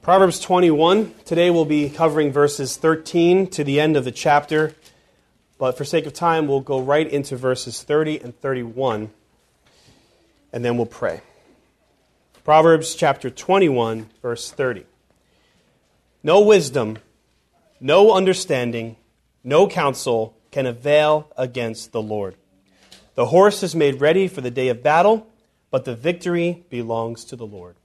Proverbs 21. Today we'll be covering verses 13 to the end of the chapter, but for sake of time, we'll go right into verses 30 and 31, and then we'll pray. Proverbs chapter 21, verse 30. No wisdom, no understanding, no counsel can avail against the Lord. The horse is made ready for the day of battle, but the victory belongs to the Lord.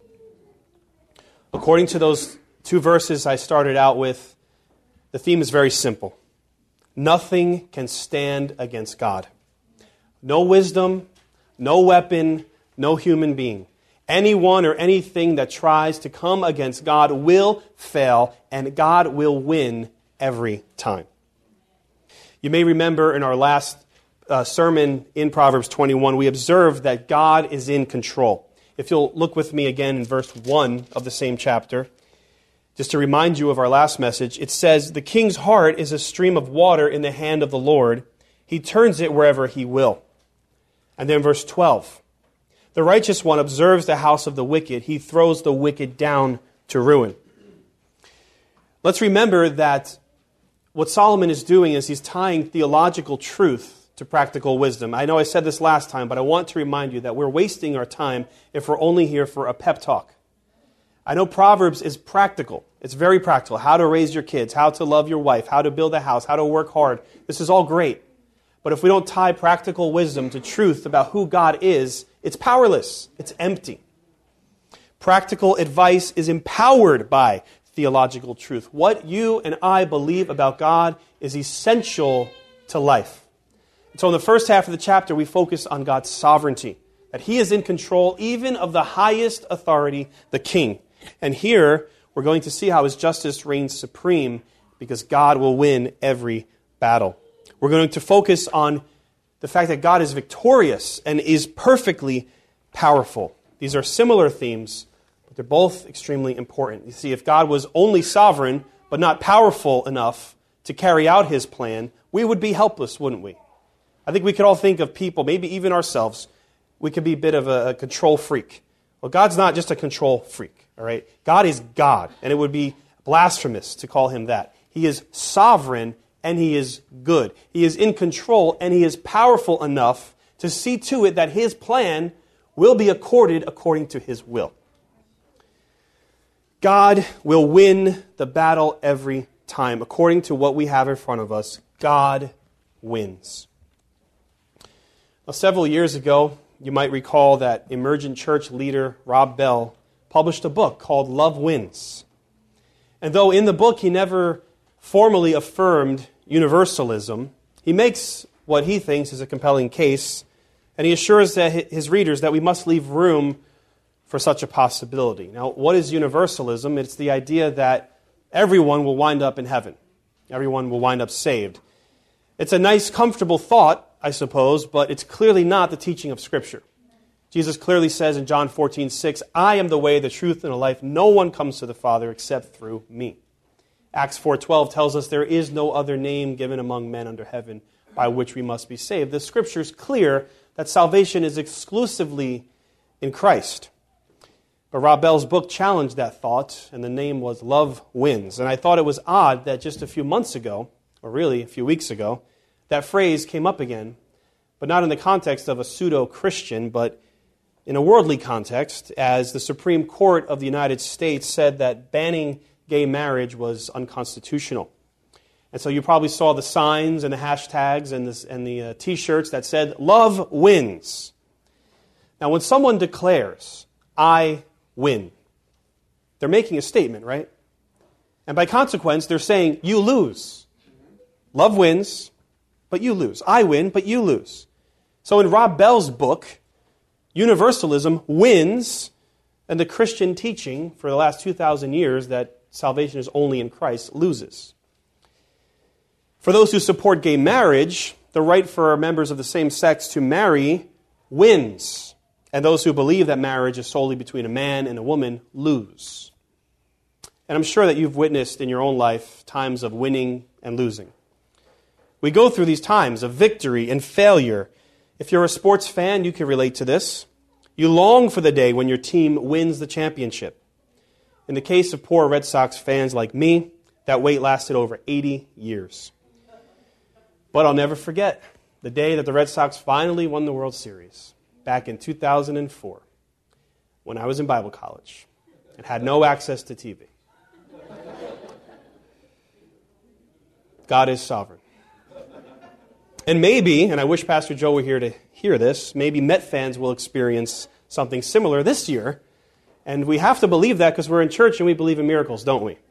According to those two verses I started out with, the theme is very simple. Nothing can stand against God. No wisdom, no weapon, no human being. Anyone or anything that tries to come against God will fail, and God will win every time. You may remember in our last sermon in Proverbs 21, we observed that God is in control. If you'll look with me again in verse 1 of the same chapter, just to remind you of our last message, it says, "The king's heart is a stream of water in the hand of the Lord. He turns it wherever he will." And then verse 12, "The righteous one observes the house of the wicked. He throws the wicked down to ruin." Let's remember that what Solomon is doing is he's tying theological truth to practical wisdom. I know I said this last time, but I want to remind you that we're wasting our time if we're only here for a pep talk. I know Proverbs is practical. It's very practical. How to raise your kids, how to love your wife, how to build a house, how to work hard. This is all great. But if we don't tie practical wisdom to truth about who God is, it's powerless. It's empty. Practical advice is empowered by theological truth. What you and I believe about God is essential to life. So in the first half of the chapter, we focus on God's sovereignty, that He is in control even of the highest authority, the king. And here, we're going to see how His justice reigns supreme because God will win every battle. We're going to focus on the fact that God is victorious and is perfectly powerful. These are similar themes, but they're both extremely important. You see, if God was only sovereign but not powerful enough to carry out His plan, we would be helpless, wouldn't we? I think we could all think of people, maybe even ourselves, we could be a bit of a control freak. Well, God's not just a control freak, all right? God is God, and it would be blasphemous to call Him that. He is sovereign, and He is good. He is in control, and He is powerful enough to see to it that His plan will be accorded according to His will. God will win the battle every time. According to what we have in front of us, God wins. Now, several years ago, you might recall that emergent church leader Rob Bell published a book called Love Wins. And though in the book he never formally affirmed universalism, he makes what he thinks is a compelling case, and he assures that his readers that we must leave room for such a possibility. Now, what is universalism? It's the idea that everyone will wind up in heaven. Everyone will wind up saved. It's a nice, comfortable thought, I suppose, but it's clearly not the teaching of Scripture. Jesus clearly says in John 14:6, "I am the way, the truth, and the life. No one comes to the Father except through me." Acts 4:12 tells us there is no other name given among men under heaven by which we must be saved. The Scripture is clear that salvation is exclusively in Christ. But Rob Bell's book challenged that thought, and the name was Love Wins. And I thought it was odd that just a few months ago, or really a few weeks ago, that phrase came up again, but not in the context of a pseudo-Christian, but in a worldly context, as the Supreme Court of the United States said that banning gay marriage was unconstitutional. And so you probably saw the signs and the hashtags and the T-shirts that said, "Love wins." Now, when someone declares, "I win," they're making a statement, right? And by consequence, they're saying, "You lose." Love wins, but you lose. I win, but you lose. So in Rob Bell's book, universalism wins, and the Christian teaching for the last 2,000 years that salvation is only in Christ loses. For those who support gay marriage, the right for members of the same sex to marry wins, and those who believe that marriage is solely between a man and a woman lose. And I'm sure that you've witnessed in your own life times of winning and losing. We go through these times of victory and failure. If you're a sports fan, you can relate to this. You long for the day when your team wins the championship. In the case of poor Red Sox fans like me, that wait lasted over 80 years. But I'll never forget the day that the Red Sox finally won the World Series, back in 2004, when I was in Bible college and had no access to TV. God is sovereign. And maybe, and I wish Pastor Joe were here to hear this, maybe Met fans will experience something similar this year. And we have to believe that because we're in church and we believe in miracles, don't we?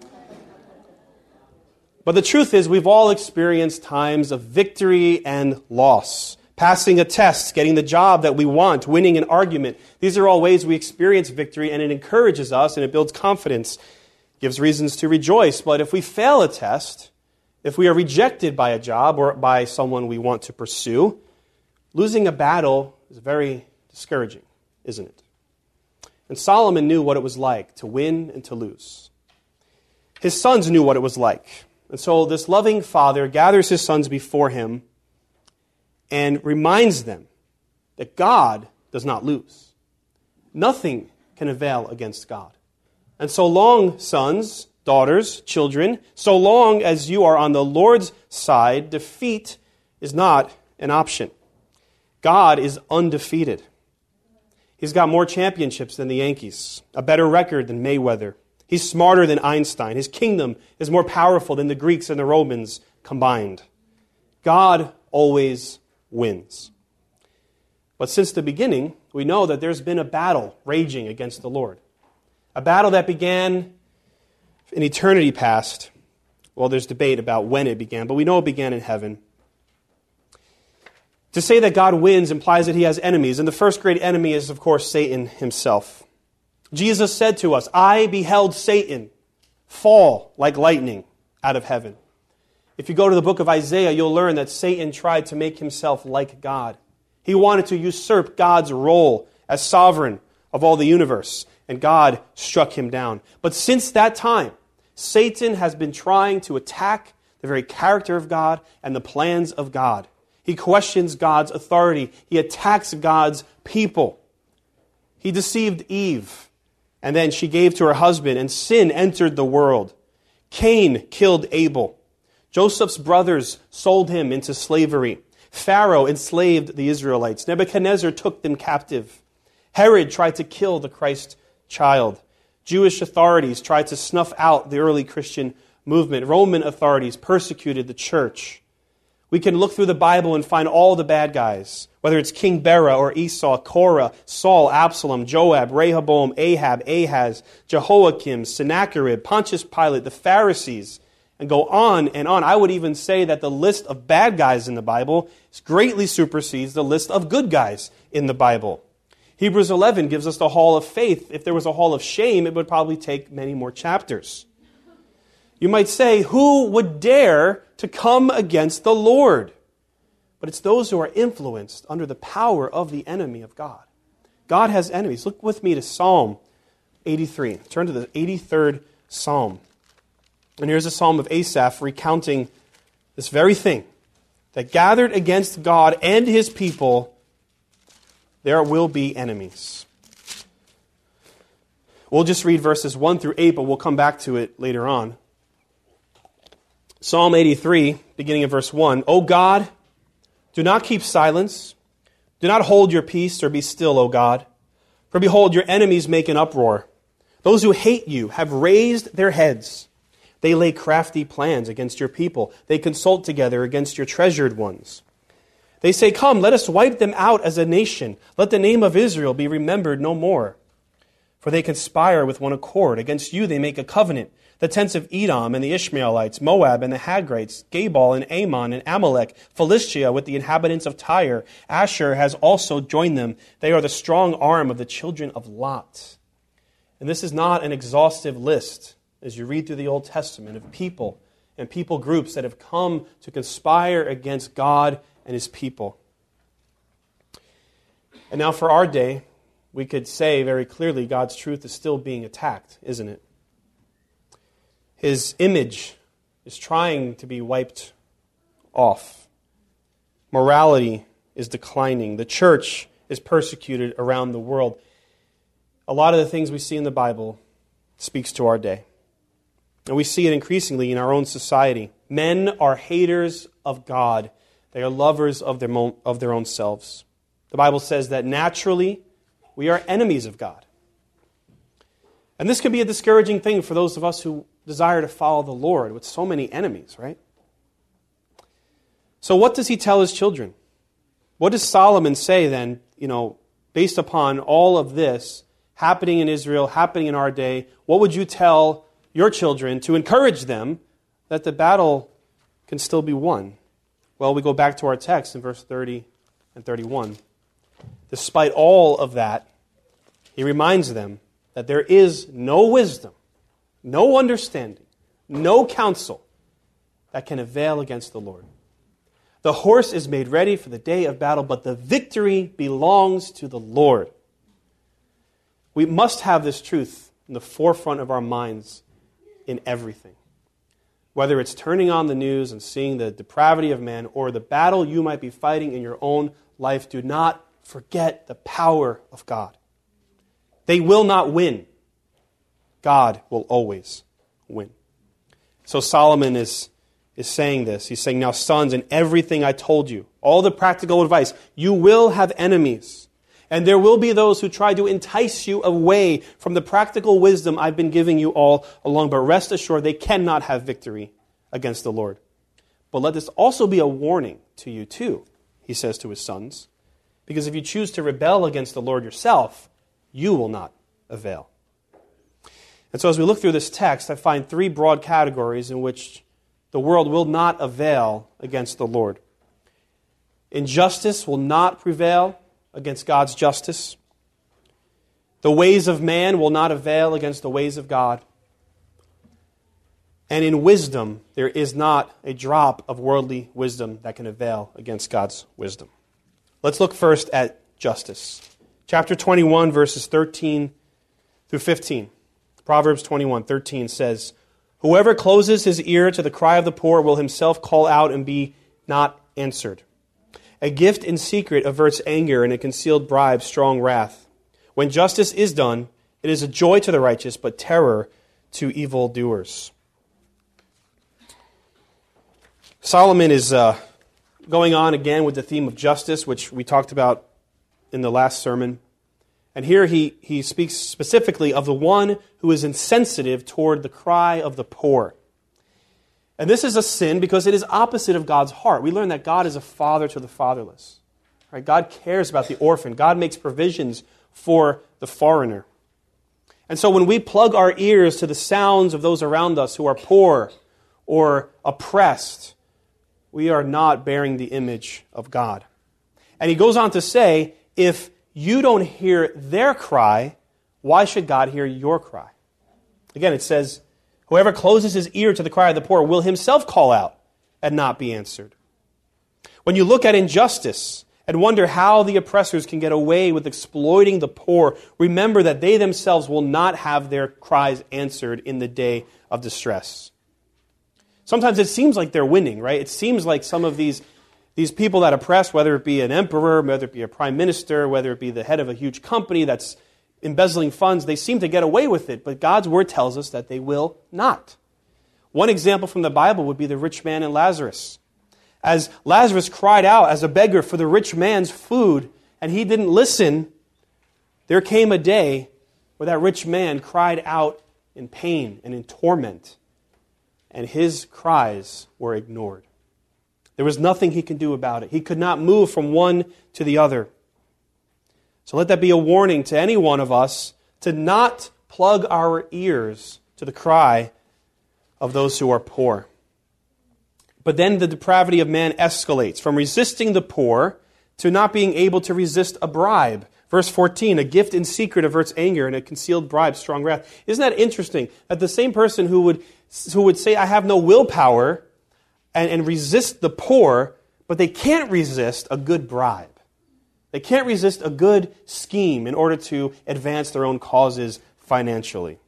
But the truth is, we've all experienced times of victory and loss. Passing a test, getting the job that we want, winning an argument. These are all ways we experience victory, and it encourages us and it builds confidence, gives reasons to rejoice. But if we fail a test, if we are rejected by a job or by someone we want to pursue, losing a battle is very discouraging, isn't it? And Solomon knew what it was like to win and to lose. His sons knew what it was like. And so this loving father gathers his sons before him and reminds them that God does not lose. Nothing can avail against God. And so long, sons, daughters, children, so long as you are on the Lord's side, defeat is not an option. God is undefeated. He's got more championships than the Yankees, a better record than Mayweather. He's smarter than Einstein. His kingdom is more powerful than the Greeks and the Romans combined. God always wins. But since the beginning, we know that there's been a battle raging against the Lord. A battle that began in eternity past. Well, there's debate about when it began, but we know it began in heaven. To say that God wins implies that he has enemies, and the first great enemy is, of course, Satan himself. Jesus said to us, I beheld Satan fall like lightning out of heaven. If you go to the book of Isaiah, you'll learn that Satan tried to make himself like God. He wanted to usurp God's role as sovereign of all the universe, and God struck him down. But since that time, Satan has been trying to attack the very character of God and the plans of God. He questions God's authority. He attacks God's people. He deceived Eve, and then she gave to her husband, and sin entered the world. Cain killed Abel. Joseph's brothers sold him into slavery. Pharaoh enslaved the Israelites. Nebuchadnezzar took them captive. Herod tried to kill the Christ child. Jewish authorities tried to snuff out the early Christian movement. Roman authorities persecuted the church. We can look through the Bible and find all the bad guys, whether it's King Bera or Esau, Korah, Saul, Absalom, Joab, Rehoboam, Ahab, Ahaz, Jehoiakim, Sennacherib, Pontius Pilate, the Pharisees, and go on and on. I would even say that the list of bad guys in the Bible greatly supersedes the list of good guys in the Bible. Hebrews 11 gives us the hall of faith. If there was a hall of shame, it would probably take many more chapters. You might say, who would dare to come against the Lord? But it's those who are influenced under the power of the enemy of God. God has enemies. Look with me to Psalm 83. Turn to the 83rd Psalm. And here's a psalm of Asaph recounting this very thing, that gathered against God and his people, there will be enemies. We'll just read verses 1 through 8, but we'll come back to it later on. Psalm 83, beginning of verse 1. O God, do not keep silence. Do not hold your peace or be still, O God. For behold, your enemies make an uproar. Those who hate you have raised their heads. They lay crafty plans against your people. They consult together against your treasured ones. They say, come, let us wipe them out as a nation. Let the name of Israel be remembered no more. For they conspire with one accord. Against you they make a covenant. The tents of Edom and the Ishmaelites, Moab and the Hagrites, Gebal and Ammon and Amalek, Philistia with the inhabitants of Tyre. Asher has also joined them. They are the strong arm of the children of Lot. And this is not an exhaustive list as you read through the Old Testament of people and people groups that have come to conspire against God and his people. And now for our day, we could say very clearly God's truth is still being attacked, isn't it? His image is trying to be wiped off. Morality is declining. The church is persecuted around the world. A lot of the things we see in the Bible speaks to our day. And we see it increasingly in our own society. Men are haters of God. They are lovers of their own selves. The Bible says that naturally we are enemies of God. And this can be a discouraging thing for those of us who desire to follow the Lord with so many enemies, right? So what does he tell his children? What does Solomon say then, based upon all of this happening in Israel, happening in our day? What would you tell your children to encourage them that the battle can still be won? Well, we go back to our text in verse 30 and 31. Despite all of that, he reminds them that there is no wisdom, no understanding, no counsel that can avail against the Lord. The horse is made ready for the day of battle, but the victory belongs to the Lord. We must have this truth in the forefront of our minds in everything. Whether it's turning on the news and seeing the depravity of man or the battle you might be fighting in your own life, do not forget the power of God. They will not win. God will always win. So Solomon is saying this. He's saying, now sons, in everything I told you, all the practical advice, you will have enemies. And there will be those who try to entice you away from the practical wisdom I've been giving you all along. But rest assured, they cannot have victory against the Lord. But let this also be a warning to you too, he says to his sons. Because if you choose to rebel against the Lord yourself, you will not avail. And so as we look through this text, I find three broad categories in which the world will not avail against the Lord. Injustice will not prevail against God's justice. The ways of man will not avail against the ways of God. And in wisdom, there is not a drop of worldly wisdom that can avail against God's wisdom. Let's look first at justice. Chapter 21, verses 13 through 15. Proverbs 21:13 says, whoever closes his ear to the cry of the poor will himself call out and be not answered. A gift in secret averts anger, and a concealed bribe strong wrath. When justice is done, it is a joy to the righteous, but terror to evildoers. Solomon is going on again with the theme of justice, which we talked about in the last sermon. And here he speaks specifically of the one who is insensitive toward the cry of the poor. And this is a sin because it is opposite of God's heart. We learn that God is a father to the fatherless. Right? God cares about the orphan. God makes provisions for the foreigner. And so when we plug our ears to the sounds of those around us who are poor or oppressed, we are not bearing the image of God. And he goes on to say, if you don't hear their cry, why should God hear your cry? Again, it says, whoever closes his ear to the cry of the poor will himself call out and not be answered. When you look at injustice and wonder how the oppressors can get away with exploiting the poor, remember that they themselves will not have their cries answered in the day of distress. Sometimes it seems like they're winning, right? It seems like some of these people that oppress, whether it be an emperor, whether it be a prime minister, whether it be the head of a huge company that's embezzling funds, they seem to get away with it. But God's word tells us that they will not. One example from the Bible would be the rich man and Lazarus. As Lazarus cried out as a beggar for the rich man's food, and he didn't listen, there came a day where that rich man cried out in pain and in torment, and his cries were ignored. There was nothing he could do about it. He could not move from one to the other. So let that be a warning to any one of us to not plug our ears to the cry of those who are poor. But then the depravity of man escalates from resisting the poor to not being able to resist a bribe. Verse 14, a gift in secret averts anger, and a concealed bribe strong wrath. Isn't that interesting? That the same person who would say, I have no willpower, and resist the poor, but they can't resist a good bribe. They can't resist a good scheme in order to advance their own causes financially.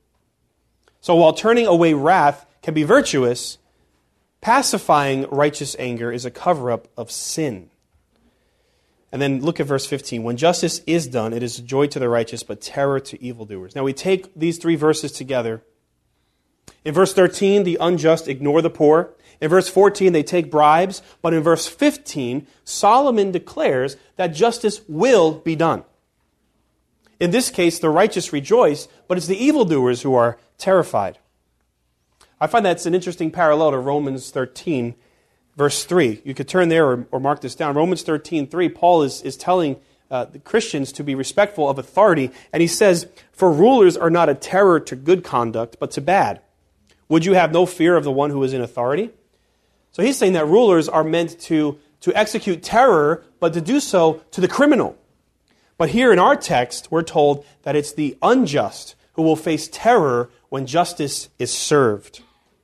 So while turning away wrath can be virtuous, pacifying righteous anger is a cover-up of sin. And then look at verse 15. When justice is done, it is joy to the righteous, but terror to evildoers. Now we take these three verses together. In verse 13, the unjust ignore the poor. In verse 14, they take bribes. But in verse 15, Solomon declares that justice will be done. In this case, the righteous rejoice, but it's the evildoers who are terrified. I find that's an interesting parallel to Romans 13, verse 3. You could turn there or mark this down. Romans 13:3, Paul is telling the Christians to be respectful of authority. And he says, "For rulers are not a terror to good conduct, but to bad. Would you have no fear of the one who is in authority?" So he's saying that rulers are meant to execute terror, but to do so to the criminal. But here in our text, we're told that it's the unjust who will face terror when justice is served.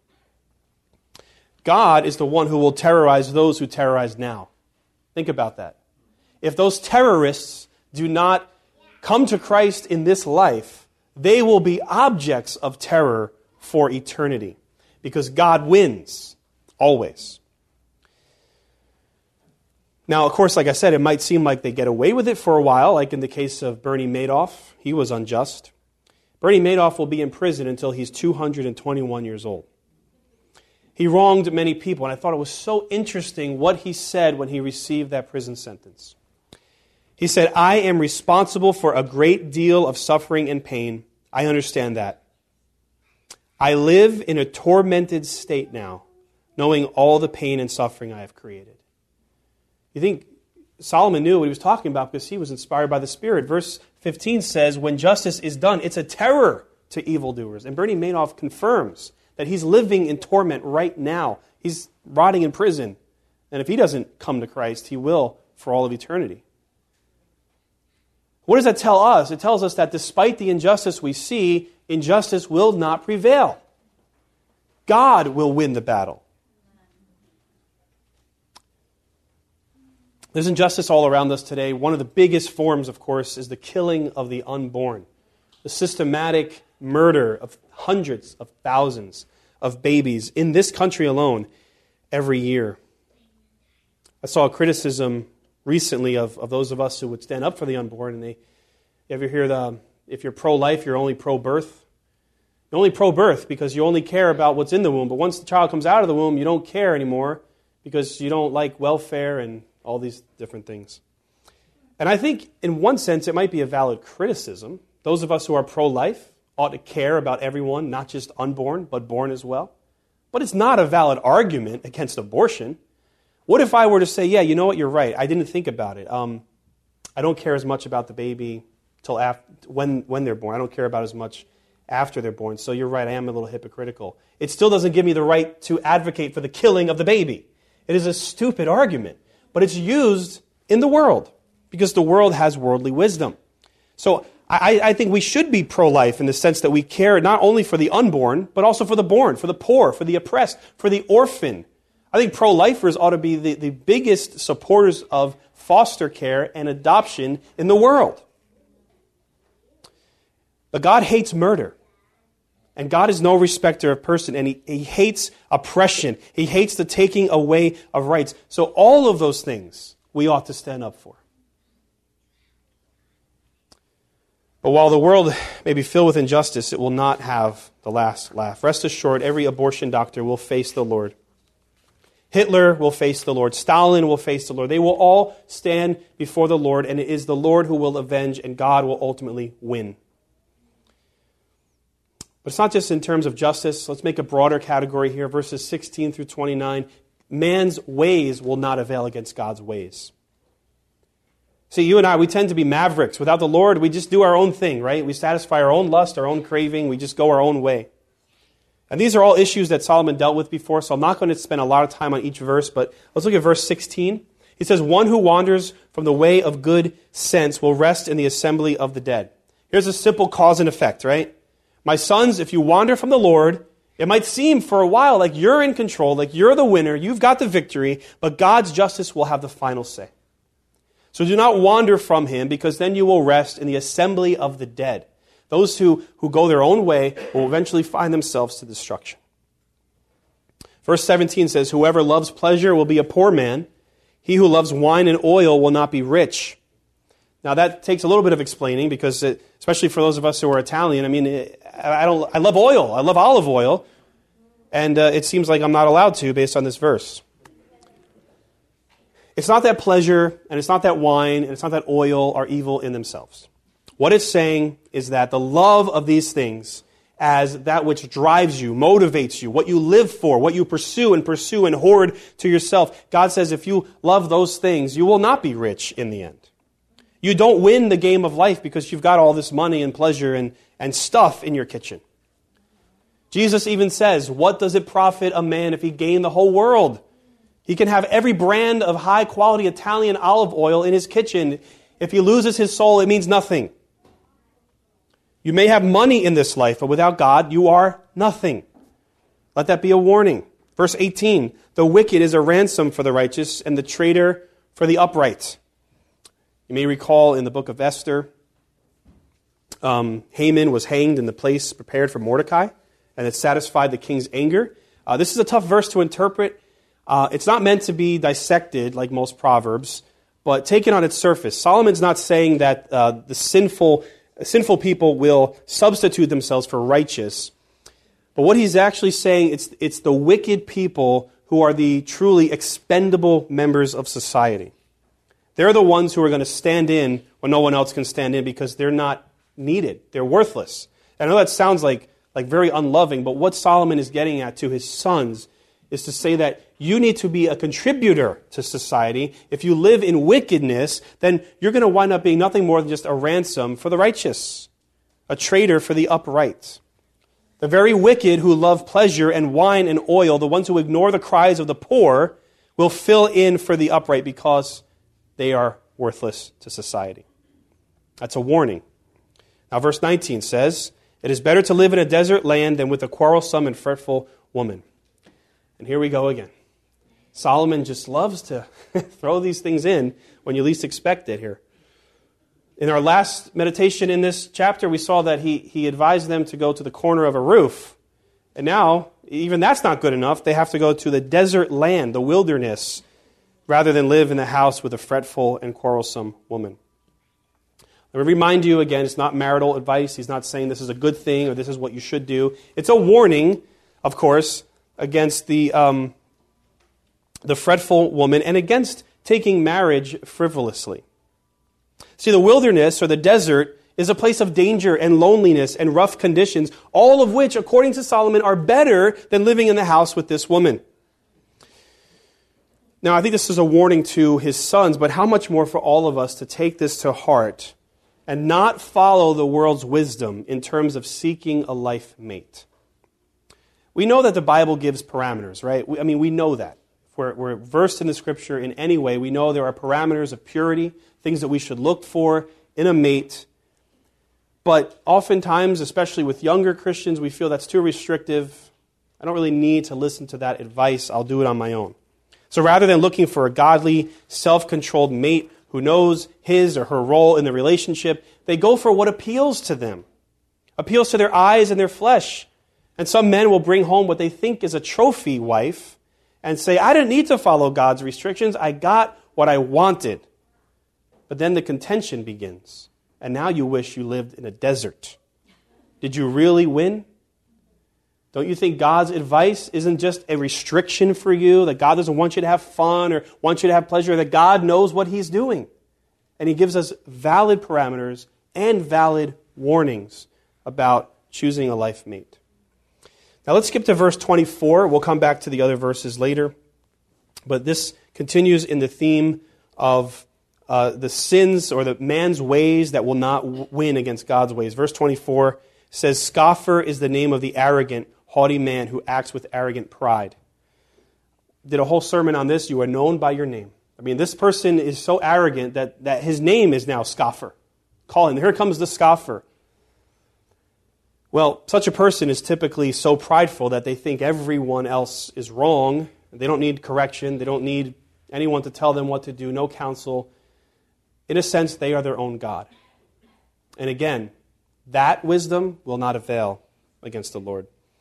God is the one who will terrorize those who terrorize now. Think about that. If those terrorists do not come to Christ in this life, they will be objects of terror for eternity, because God wins always. Now, of course, like I said, it might seem like they get away with it for a while, like in the case of Bernie Madoff. He was unjust. Bernie Madoff will be in prison until he's 221 years old. He wronged many people, and I thought it was so interesting what he said when he received that prison sentence. He said, "I am responsible for a great deal of suffering and pain. I understand that. I live in a tormented state now, knowing all the pain and suffering I have created." You think Solomon knew what he was talking about because he was inspired by the Spirit. Verse 15 says, when justice is done, it's a terror to evildoers. And Bernie Madoff confirms that he's living in torment right now. He's rotting in prison. And if he doesn't come to Christ, he will for all of eternity. What does that tell us? It tells us that despite the injustice we see, injustice will not prevail. God will win the battle. There's injustice all around us today. One of the biggest forms, of course, is the killing of the unborn. The systematic murder of hundreds of thousands of babies in this country alone every year. I saw a criticism recently of those of us who would stand up for the unborn, and you ever hear if you're pro-life, you're only pro-birth? You're only pro-birth because you only care about what's in the womb, but once the child comes out of the womb, you don't care anymore because you don't like welfare and all these different things. And I think in one sense it might be a valid criticism. Those of us who are pro-life ought to care about everyone, not just unborn, but born as well. But it's not a valid argument against abortion. What if I were to say, yeah, you know what, you're right, I didn't think about it. I don't care as much about the baby till when they're born. I don't care about as much after they're born. So you're right, I am a little hypocritical. It still doesn't give me the right to advocate for the killing of the baby. It is a stupid argument, but it's used in the world because the world has worldly wisdom. So I think we should be pro-life in the sense that we care not only for the unborn, but also for the born, for the poor, for the oppressed, for the orphan. I think pro-lifers ought to be the biggest supporters of foster care and adoption in the world. But God hates murder. And God is no respecter of person, and he hates oppression. He hates the taking away of rights. So all of those things we ought to stand up for. But while the world may be filled with injustice, it will not have the last laugh. Rest assured, every abortion doctor will face the Lord. Hitler will face the Lord. Stalin will face the Lord. They will all stand before the Lord, and it is the Lord who will avenge, and God will ultimately win. But it's not just in terms of justice. Let's make a broader category here. Verses 16 through 29. Man's ways will not avail against God's ways. See, you and I, we tend to be mavericks. Without the Lord, we just do our own thing, right? We satisfy our own lust, our own craving. We just go our own way. And these are all issues that Solomon dealt with before, so I'm not going to spend a lot of time on each verse, but let's look at verse 16. He says, one who wanders from the way of good sense will rest in the assembly of the dead. Here's a simple cause and effect, right? My sons, if you wander from the Lord, it might seem for a while like you're in control, like you're the winner, you've got the victory, but God's justice will have the final say. So do not wander from Him, because then you will rest in the assembly of the dead. Those who go their own way will eventually find themselves to destruction. Verse 17 says, whoever loves pleasure will be a poor man. He who loves wine and oil will not be rich. Now that takes a little bit of explaining because, especially for those of us who are Italian, I love oil. I love olive oil. And it seems like I'm not allowed to based on this verse. It's not that pleasure, and it's not that wine, and it's not that oil are evil in themselves. What it's saying is that the love of these things as that which drives you, motivates you, what you live for, what you pursue and hoard to yourself. God says if you love those things, you will not be rich in the end. You don't win the game of life because you've got all this money and pleasure and stuff in your kitchen. Jesus even says, what does it profit a man if he gain the whole world? He can have every brand of high-quality Italian olive oil in his kitchen. If he loses his soul, it means nothing. You may have money in this life, but without God, you are nothing. Let that be a warning. Verse 18, the wicked is a ransom for the righteous, and the traitor for the upright. You may recall in the book of Esther, Haman was hanged in the place prepared for Mordecai, and it satisfied the king's anger. This is a tough verse to interpret. It's not meant to be dissected like most Proverbs, but taken on its surface. Solomon's not saying that the sinful people will substitute themselves for righteous. But what he's actually saying, it's the wicked people who are the truly expendable members of society. They're the ones who are going to stand in when no one else can stand in because they're not needed. They're worthless. I know that sounds like very unloving, but what Solomon is getting at to his sons is to say that you need to be a contributor to society. If you live in wickedness, then you're going to wind up being nothing more than just a ransom for the righteous, a traitor for the upright. The very wicked who love pleasure and wine and oil, the ones who ignore the cries of the poor, will fill in for the upright because they are worthless to society. That's a warning. Now verse 19 says, it is better to live in a desert land than with a quarrelsome and fretful woman. And here we go again. Solomon just loves to throw these things in when you least expect it here. In our last meditation in this chapter, we saw that he advised them to go to the corner of a roof. And now, even that's not good enough. They have to go to the desert land, the wilderness, rather than live in the house with a fretful and quarrelsome woman. Let me remind you again, it's not marital advice. He's not saying this is a good thing or this is what you should do. It's a warning, of course, against the fretful woman and against taking marriage frivolously. See, the wilderness or the desert is a place of danger and loneliness and rough conditions, all of which, according to Solomon, are better than living in the house with this woman. Now, I think this is a warning to his sons, but how much more for all of us to take this to heart and not follow the world's wisdom in terms of seeking a life mate. We know that the Bible gives parameters, right? We know that. If we're versed in the Scripture in any way, we know there are parameters of purity, things that we should look for in a mate. But oftentimes, especially with younger Christians, we feel that's too restrictive. I don't really need to listen to that advice. I'll do it on my own. So rather than looking for a godly, self-controlled mate who knows his or her role in the relationship, they go for what appeals to them, appeals to their eyes and their flesh. And some men will bring home what they think is a trophy wife and say, I didn't need to follow God's restrictions. I got what I wanted. But then the contention begins. And now you wish you lived in a desert. Did you really win? Don't you think God's advice isn't just a restriction for you, that God doesn't want you to have fun or want you to have pleasure, that God knows what He's doing? And He gives us valid parameters and valid warnings about choosing a life mate. Now let's skip to verse 24. We'll come back to the other verses later. But this continues in the theme of the sins or the man's ways that will not win against God's ways. Verse 24 says, scoffer is the name of the arrogant, haughty man who acts with arrogant pride. Did a whole sermon on this. You are known by your name. This person is so arrogant that his name is now scoffer. Call him. Here comes the scoffer. Well, such a person is typically so prideful that they think everyone else is wrong. They don't need correction. They don't need anyone to tell them what to do. No counsel. In a sense, they are their own God. And again, that wisdom will not avail against the Lord.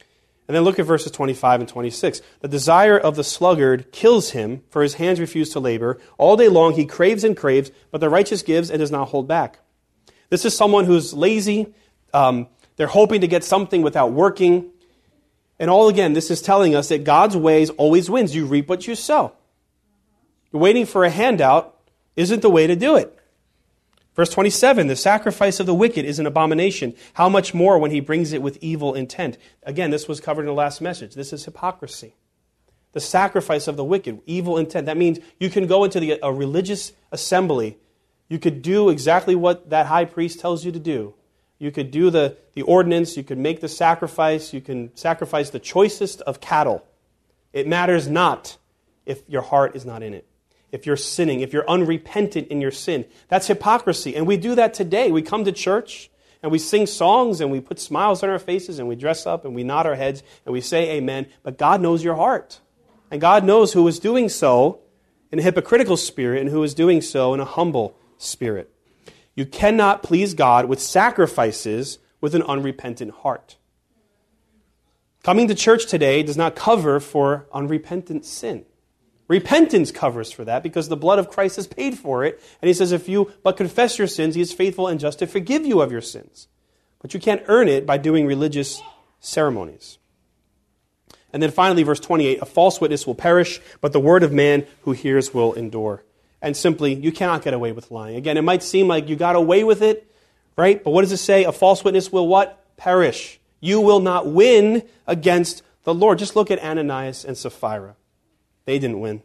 And then look at verses 25 and 26. The desire of the sluggard kills him, for his hands refuse to labor. All day long he craves and craves, but the righteous gives and does not hold back. This is someone who's lazy. They're hoping to get something without working. And all again, this is telling us that God's ways always wins. You reap what you sow. Waiting for a handout isn't the way to do it. Verse 27, the sacrifice of the wicked is an abomination. How much more when he brings it with evil intent? Again, this was covered in the last message. This is hypocrisy. The sacrifice of the wicked, evil intent. That means you can go into a religious assembly. You could do exactly what that high priest tells you to do. You could do the ordinance. You could make the sacrifice. You can sacrifice the choicest of cattle. It matters not if your heart is not in it. If you're sinning, if you're unrepentant in your sin. That's hypocrisy. And we do that today. We come to church and we sing songs and we put smiles on our faces and we dress up and we nod our heads and we say amen. But God knows your heart. And God knows who is doing so in a hypocritical spirit and who is doing so in a humble spirit. You cannot please God with sacrifices with an unrepentant heart. Coming to church today does not cover for unrepentant sin. Repentance covers for that because the blood of Christ has paid for it. And he says, if you but confess your sins, he is faithful and just to forgive you of your sins. But you can't earn it by doing religious ceremonies. And then finally, verse 28, a false witness will perish, but the word of man who hears will endure. And simply, you cannot get away with lying. Again, it might seem like you got away with it, right? But what does it say? A false witness will what? Perish. You will not win against the Lord. Just look at Ananias and Sapphira. They didn't win.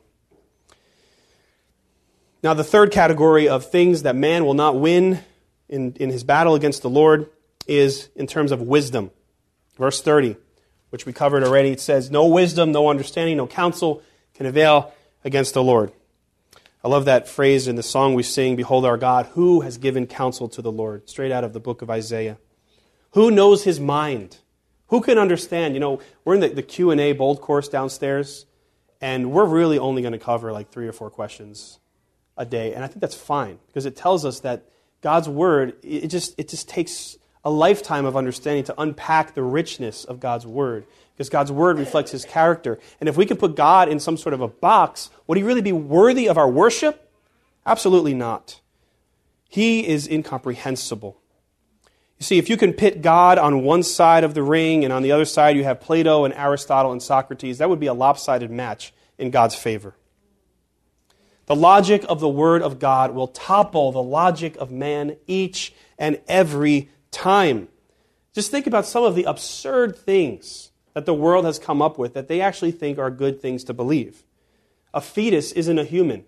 Now, the third category of things that man will not win in his battle against the Lord is in terms of wisdom. Verse 30, which we covered already, it says, no wisdom, no understanding, no counsel can avail against the Lord. I love that phrase in the song we sing, Behold our God, who has given counsel to the Lord? Straight out of the book of Isaiah. Who knows his mind? Who can understand? You know, we're in the Q&A bold course downstairs. And we're really only going to cover like 3 or 4 questions a day. And I think that's fine because it tells us that God's Word, it just takes a lifetime of understanding to unpack the richness of God's Word. Because God's Word reflects His character. And if we could put God in some sort of a box, would He really be worthy of our worship? Absolutely not. He is incomprehensible. You see, if you can pit God on one side of the ring and on the other side you have Plato and Aristotle and Socrates, that would be a lopsided match in God's favor. The logic of the Word of God will topple the logic of man each and every time. Just think about some of the absurd things that the world has come up with that they actually think are good things to believe. A fetus isn't a human.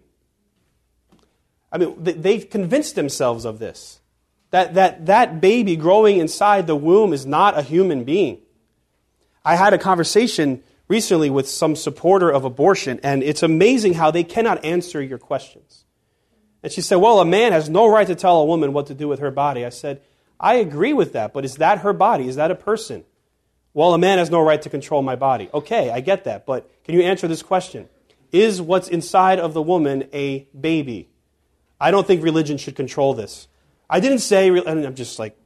I mean, they've convinced themselves of this. That baby growing inside the womb is not a human being. I had a conversation recently with some supporter of abortion, and it's amazing how they cannot answer your questions. And she said, well, a man has no right to tell a woman what to do with her body. I said, I agree with that, but is that her body? Is that a person? Well, a man has no right to control my body. Okay, I get that, but can you answer this question? Is what's inside of the woman a baby? I don't think religion should control this. I didn't say, and I'm just like,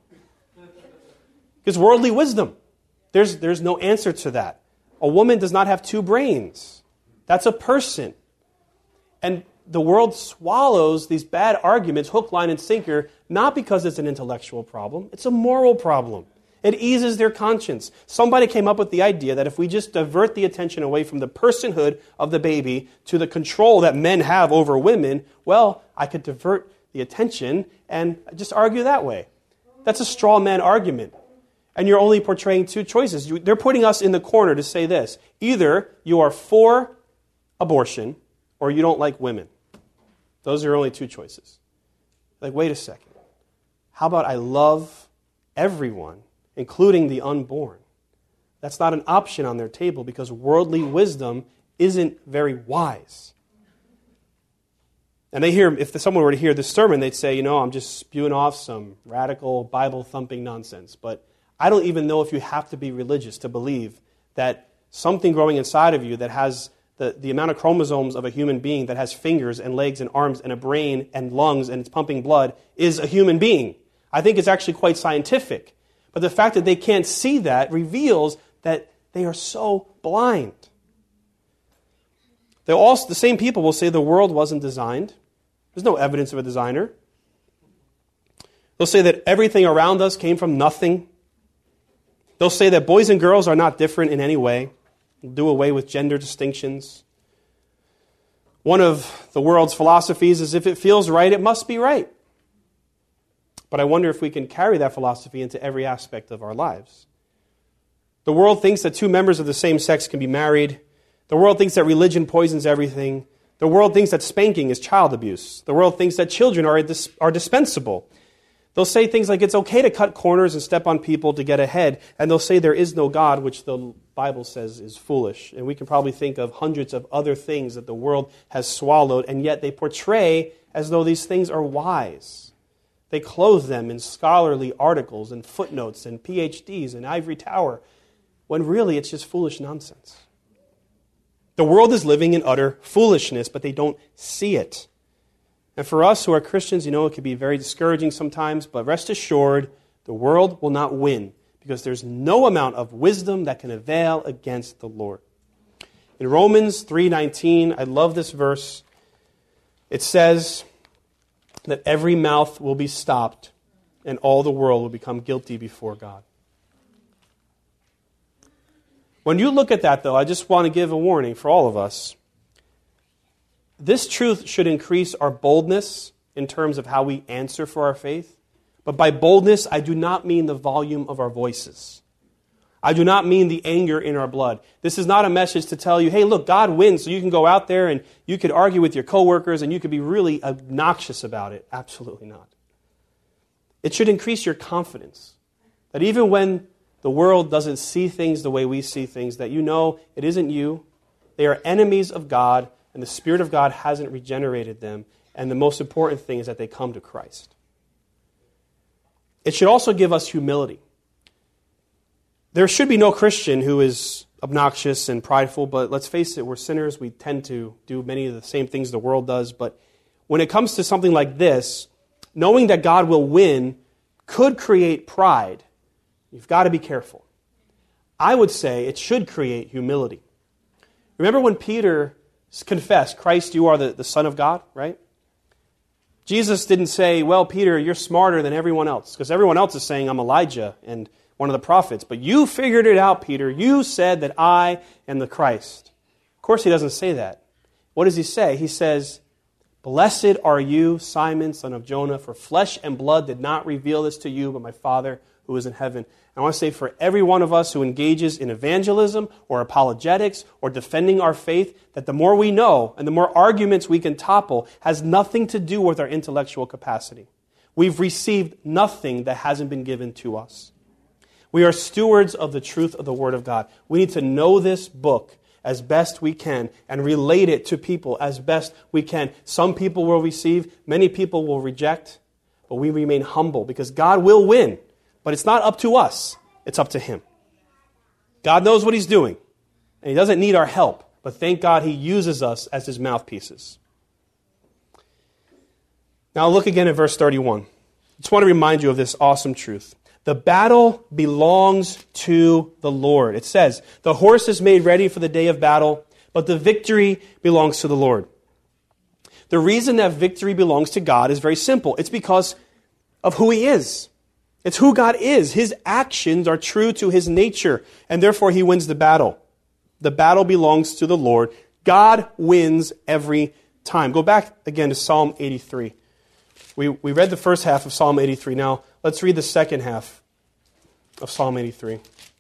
it's worldly wisdom. There's no answer to that. A woman does not have 2 brains. That's a person. And the world swallows these bad arguments, hook, line, and sinker, not because it's an intellectual problem. It's a moral problem. It eases their conscience. Somebody came up with the idea that if we just divert the attention away from the personhood of the baby to the control that men have over women, well, I could divert the attention and just argue that way. That's a straw man argument. And you're only portraying 2 choices. They're putting us in the corner to say this. Either you are for abortion or you don't like women. Those are only 2 choices. Like, wait a second. How about I love everyone, including the unborn? That's not an option on their table because worldly wisdom isn't very wise. And they hear, if someone were to hear this sermon, they'd say, I'm just spewing off some radical Bible-thumping nonsense. But I don't even know if you have to be religious to believe that something growing inside of you that has the amount of chromosomes of a human being that has fingers and legs and arms and a brain and lungs and it's pumping blood is a human being. I think it's actually quite scientific. But the fact that they can't see that reveals that They are so blind. The same people will say the world wasn't designed. There's no evidence of a designer. They'll say that everything around us came from nothing. They'll say that boys and girls are not different in any way. They'll do away with gender distinctions. One of the world's philosophies is if it feels right, it must be right. But I wonder if we can carry that philosophy into every aspect of our lives. The world thinks that two members of the same sex can be married. The world thinks that religion poisons everything. The world thinks that spanking is child abuse. The world thinks that children are dispensable. They'll say things like it's okay to cut corners and step on people to get ahead, and they'll say there is no God, which the Bible says is foolish. And we can probably think of hundreds of other things that the world has swallowed, and yet they portray as though these things are wise. They clothe them in scholarly articles and footnotes and PhDs and ivory tower, when really it's just foolish nonsense. The world is living in utter foolishness, but they don't see it. And for us who are Christians, it can be very discouraging sometimes, but rest assured, the world will not win because there's no amount of wisdom that can avail against the Lord. In Romans 3:19, I love this verse. It says that every mouth will be stopped and all the world will become guilty before God. When you look at that, though, I just want to give a warning for all of us. This truth should increase our boldness in terms of how we answer for our faith. But by boldness, I do not mean the volume of our voices. I do not mean the anger in our blood. This is not a message to tell you, hey, look, God wins, so you can go out there and you could argue with your coworkers and you could be really obnoxious about it. Absolutely not. It should increase your confidence that even when the world doesn't see things the way we see things, that it isn't you. They are enemies of God, and the Spirit of God hasn't regenerated them. And the most important thing is that they come to Christ. It should also give us humility. There should be no Christian who is obnoxious and prideful, but let's face it, we're sinners. We tend to do many of the same things the world does. But when it comes to something like this, knowing that God will win could create pride. You've got to be careful. I would say it should create humility. Remember when Peter confessed, Christ, you are the Son of God, right? Jesus didn't say, well, Peter, you're smarter than everyone else, because everyone else is saying, I'm Elijah and one of the prophets. But you figured it out, Peter. You said that I am the Christ. Of course, he doesn't say that. What does he say? He says, blessed are you, Simon, son of Jonah, for flesh and blood did not reveal this to you, but my Father who is in heaven. I want to say for every one of us who engages in evangelism or apologetics or defending our faith, that the more we know and the more arguments we can topple has nothing to do with our intellectual capacity. We've received nothing that hasn't been given to us. We are stewards of the truth of the Word of God. We need to know this book as best we can and relate it to people as best we can. Some people will receive, many people will reject, but we remain humble because God will win. But it's not up to us. It's up to Him. God knows what He's doing. And He doesn't need our help. But thank God He uses us as His mouthpieces. Now look again at verse 31. I just want to remind you of this awesome truth. The battle belongs to the Lord. It says, the horse is made ready for the day of battle, but the victory belongs to the Lord. The reason that victory belongs to God is very simple. It's because of who He is. It's who God is. His actions are true to His nature, and therefore He wins the battle. The battle belongs to the Lord. God wins every time. Go back again to Psalm 83. We read the first half of Psalm 83. Now, let's read the second half of Psalm 83.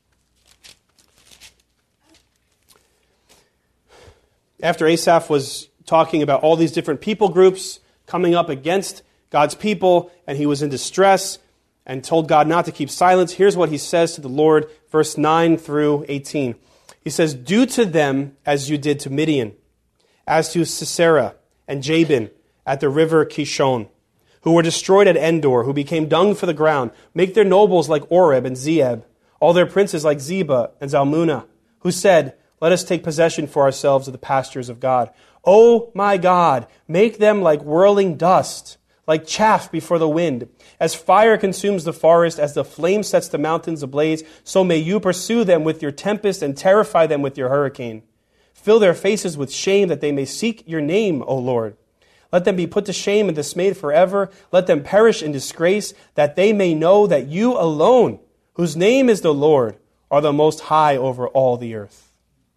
After Asaph was talking about all these different people groups coming up against God's people, and he was in distress, and told God not to keep silence, here's what he says to the Lord, verse 9 through 18. He says, do to them as you did to Midian, as to Sisera and Jabin at the river Kishon, who were destroyed at Endor, who became dung for the ground. Make their nobles like Oreb and Zeeb, all their princes like Zeba and Zalmunna, who said, let us take possession for ourselves of the pastures of God. O my God, make them like whirling dust, like chaff before the wind. As fire consumes the forest, as the flame sets the mountains ablaze, so may you pursue them with your tempest and terrify them with your hurricane. Fill their faces with shame that they may seek your name, O Lord. Let them be put to shame and dismayed forever. Let them perish in disgrace, that they may know that you alone, whose name is the Lord, are the most high over all the earth.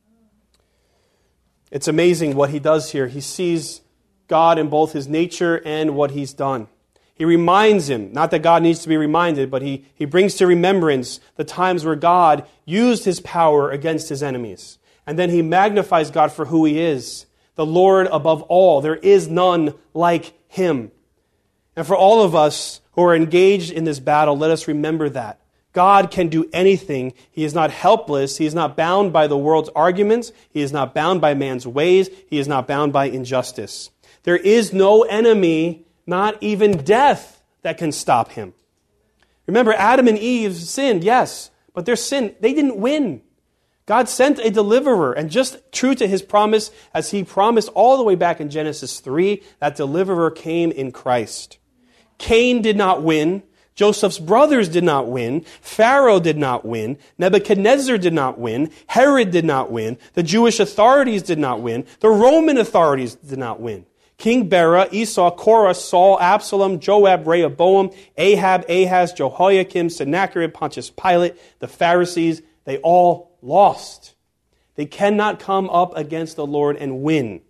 It's amazing what he does here. He sees God in both his nature and what he's done. He reminds him, not that God needs to be reminded, but he brings to remembrance the times where God used his power against his enemies. And then he magnifies God for who he is, the Lord above all. There is none like him. And for all of us who are engaged in this battle, let us remember that. God can do anything. He is not helpless. He is not bound by the world's arguments. He is not bound by man's ways. He is not bound by injustice. There is no enemy, not even death, that can stop him. Remember, Adam and Eve sinned, yes, but their sin, they didn't win. God sent a deliverer, and just true to his promise, as he promised all the way back in Genesis 3, that deliverer came in Christ. Cain did not win. Joseph's brothers did not win. Pharaoh did not win. Nebuchadnezzar did not win. Herod did not win. The Jewish authorities did not win. The Roman authorities did not win. King Bera, Esau, Korah, Saul, Absalom, Joab, Rehoboam, Ahab, Ahaz, Jehoiakim, Sennacherib, Pontius Pilate, the Pharisees, they all lost. They cannot come up against the Lord and win.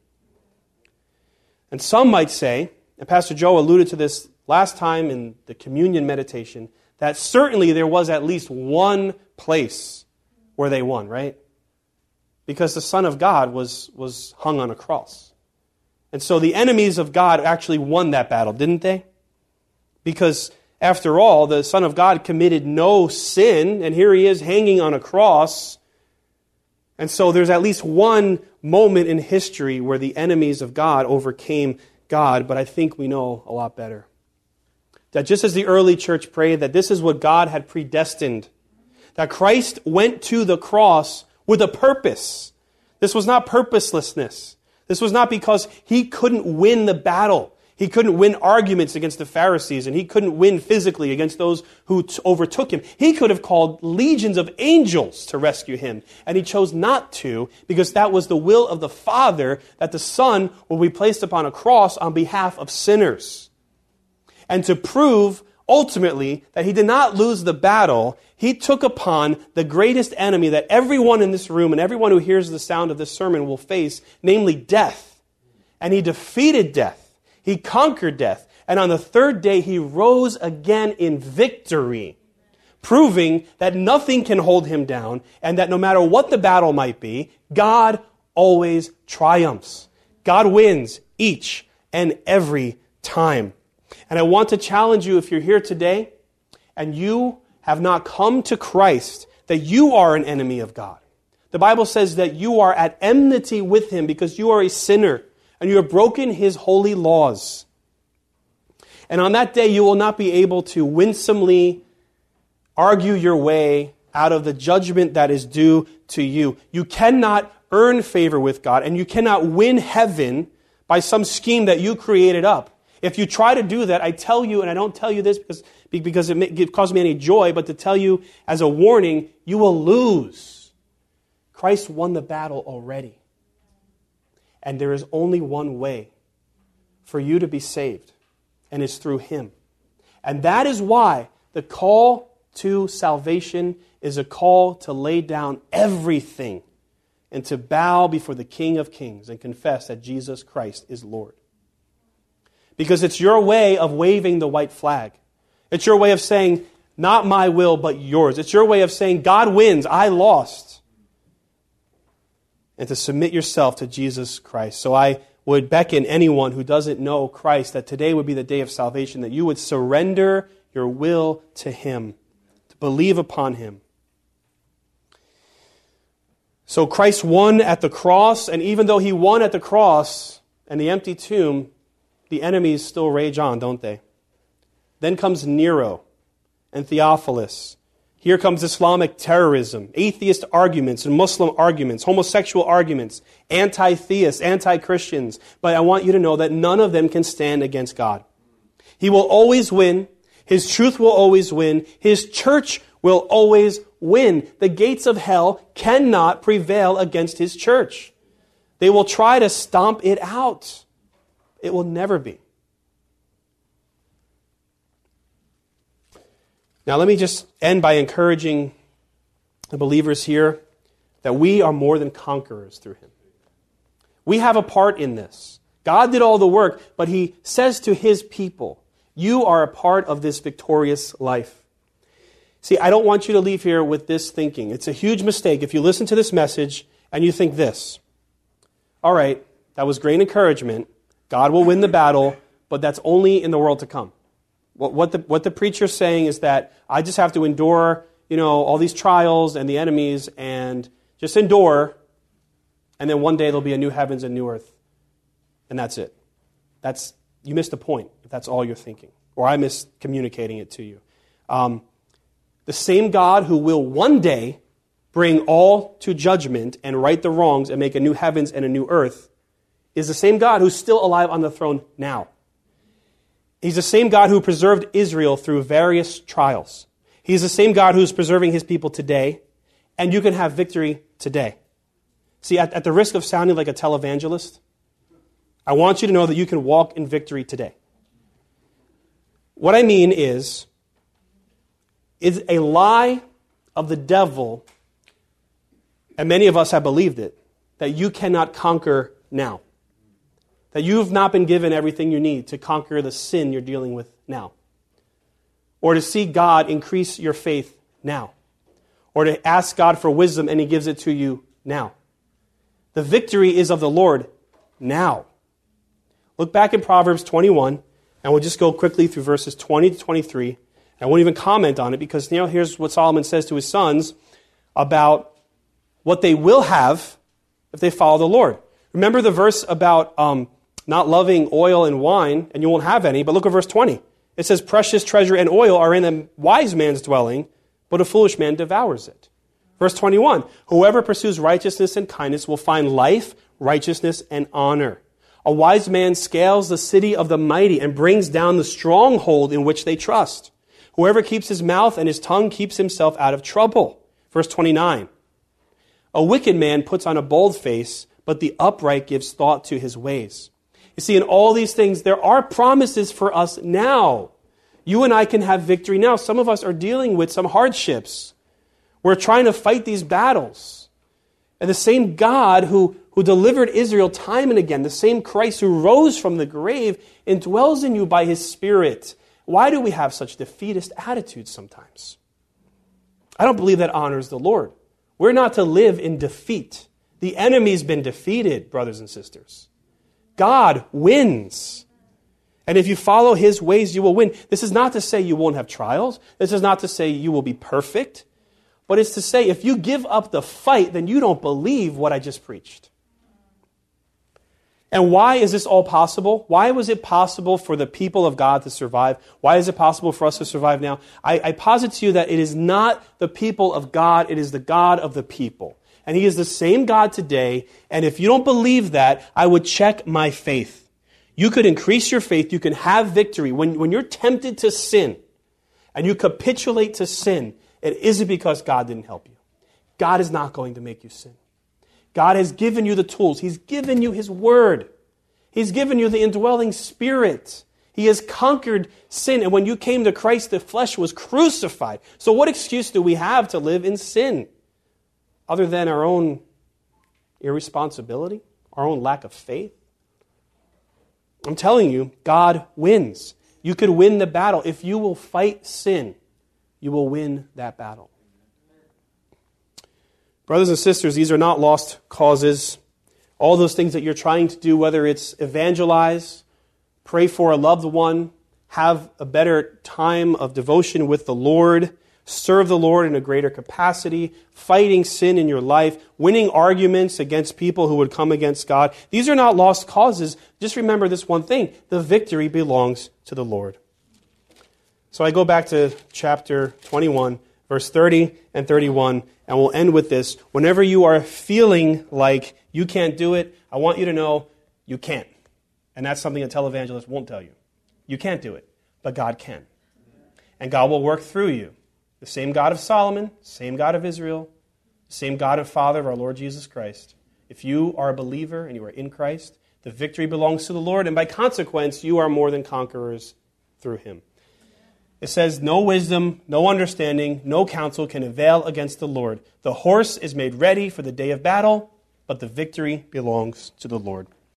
And some might say, and Pastor Joe alluded to this last time in the communion meditation, that certainly there was at least one place where they won, right? Because the Son of God was hung on a cross. And so the enemies of God actually won that battle, didn't they? Because after all, the Son of God committed no sin, and here he is hanging on a cross. And so there's at least one moment in history where the enemies of God overcame God, but I think we know a lot better. That just as the early church prayed, that this is what God had predestined. That Christ went to the cross with a purpose. This was not purposelessness. This was not because he couldn't win the battle. He couldn't win arguments against the Pharisees, and he couldn't win physically against those who overtook him. He could have called legions of angels to rescue him, and he chose not to because that was the will of the Father, that the Son will be placed upon a cross on behalf of sinners. And to prove, ultimately, that he did not lose the battle, he took upon the greatest enemy that everyone in this room and everyone who hears the sound of this sermon will face, namely death. And he defeated death. He conquered death. And on the third day, he rose again in victory, proving that nothing can hold him down and that no matter what the battle might be, God always triumphs. God wins each and every time. And I want to challenge you, if you're here today and you have not come to Christ, that you are an enemy of God. The Bible says that you are at enmity with him because you are a sinner and you have broken his holy laws. And on that day, you will not be able to winsomely argue your way out of the judgment that is due to you. You cannot earn favor with God, and you cannot win heaven by some scheme that you created up. If you try to do that, I tell you, and I don't tell you this because it causes me any joy, but to tell you as a warning, you will lose. Christ won the battle already. And there is only one way for you to be saved, and it's through him. And that is why the call to salvation is a call to lay down everything and to bow before the King of Kings and confess that Jesus Christ is Lord. Because it's your way of waving the white flag. It's your way of saying, not my will, but yours. It's your way of saying, God wins, I lost. And to submit yourself to Jesus Christ. So I would beckon anyone who doesn't know Christ that today would be the day of salvation, that you would surrender your will to him, to believe upon him. So Christ won at the cross, and even though he won at the cross and the empty tomb, the enemies still rage on, don't they? Then comes Nero and Theophilus. Here comes Islamic terrorism, atheist arguments and Muslim arguments, homosexual arguments, anti-theists, anti-Christians. But I want you to know that none of them can stand against God. He will always win. His truth will always win. His church will always win. The gates of hell cannot prevail against his church. They will try to stomp it out. It will never be. Now let me just end by encouraging the believers here that we are more than conquerors through him. We have a part in this. God did all the work, but he says to his people, you are a part of this victorious life. See, I don't want you to leave here with this thinking. It's a huge mistake if you listen to this message and you think this. All right, that was great encouragement. God will win the battle, but that's only in the world to come. What the preacher's saying is that I just have to endure, all these trials and the enemies and just endure, and then one day there'll be a new heavens and new earth. And that's it. You missed the point if that's all you're thinking. Or I miscommunicating it to you. The same God who will one day bring all to judgment and right the wrongs and make a new heavens and a new earth is the same God who's still alive on the throne now. He's the same God who preserved Israel through various trials. He's the same God who's preserving his people today, and you can have victory today. See, at the risk of sounding like a televangelist, I want you to know that you can walk in victory today. What I mean is a lie of the devil, and many of us have believed it, that you cannot conquer now. That you have not been given everything you need to conquer the sin you're dealing with now. Or to see God increase your faith now. Or to ask God for wisdom and he gives it to you now. The victory is of the Lord now. Look back in Proverbs 21, and we'll just go quickly through verses 20 to 23. I won't even comment on it because here's what Solomon says to his sons about what they will have if they follow the Lord. Remember the verse about not loving oil and wine, and you won't have any, but look at verse 20. It says, precious treasure and oil are in a wise man's dwelling, but a foolish man devours it. Verse 21, whoever pursues righteousness and kindness will find life, righteousness, and honor. A wise man scales the city of the mighty and brings down the stronghold in which they trust. Whoever keeps his mouth and his tongue keeps himself out of trouble. Verse 29, a wicked man puts on a bold face, but the upright gives thought to his ways. You see, in all these things, there are promises for us now. You and I can have victory now. Some of us are dealing with some hardships. We're trying to fight these battles. And the same God who delivered Israel time and again, the same Christ who rose from the grave, indwells in you by his Spirit. Why do we have such defeatist attitudes sometimes? I don't believe that honors the Lord. We're not to live in defeat. The enemy's been defeated, brothers and sisters. God wins. And if you follow his ways, you will win. This is not to say you won't have trials. This is not to say you will be perfect. But it's to say if you give up the fight, then you don't believe what I just preached. And why is this all possible? Why was it possible for the people of God to survive? Why is it possible for us to survive now? I posit to you that it is not the people of God, it is the God of the people. And he is the same God today. And if you don't believe that, I would check my faith. You could increase your faith. You can have victory. When you're tempted to sin and you capitulate to sin, it isn't because God didn't help you. God is not going to make you sin. God has given you the tools. He's given you his word. He's given you the indwelling Spirit. He has conquered sin. And when you came to Christ, the flesh was crucified. So what excuse do we have to live in sin? Other than our own irresponsibility, our own lack of faith? I'm telling you, God wins. You could win the battle. If you will fight sin, you will win that battle. Brothers and sisters, these are not lost causes. All those things that you're trying to do, whether it's evangelize, pray for a loved one, have a better time of devotion with the Lord, serve the Lord in a greater capacity, fighting sin in your life, winning arguments against people who would come against God. These are not lost causes. Just remember this one thing. The victory belongs to the Lord. So I go back to chapter 21, verse 30 and 31, and we'll end with this. Whenever you are feeling like you can't do it, I want you to know you can't. And that's something a televangelist won't tell you. You can't do it. but God can. And God will work through you. The same God of Solomon, same God of Israel, the same God and Father of our Lord Jesus Christ. If you are a believer and you are in Christ, the victory belongs to the Lord, and by consequence, you are more than conquerors through him. It says, no wisdom, no understanding, no counsel can avail against the Lord. The horse is made ready for the day of battle, but the victory belongs to the Lord.